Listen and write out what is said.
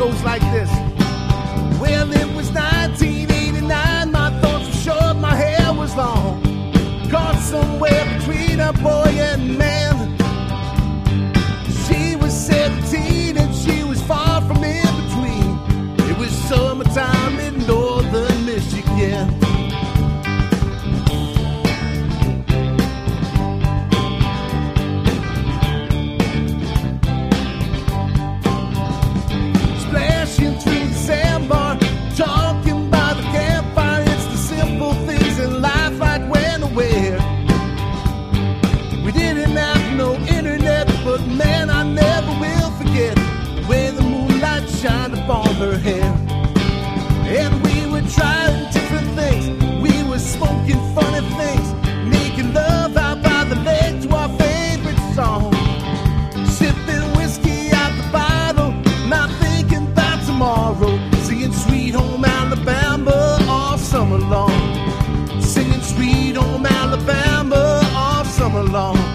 goes like this. Well, it was 1989, my thoughts were short, my hair was long. Caught somewhere between a boy and man. She was 17 and she was far from in between. It was summertime in northern Michigan. Splashing through the sandbar, talking by the campfire. It's the simple things in life like when or where. We didn't have no internet, but man, I never will forget the way the moonlight shined upon her hair. And we were trying different things, we were smoking funny things, making love out by the lake to our favorite song. Sipping whiskey out the bottle, not thinking about tomorrow. Singing Sweet Home Alabama all summer long. Singing Sweet Home Alabama all summer long.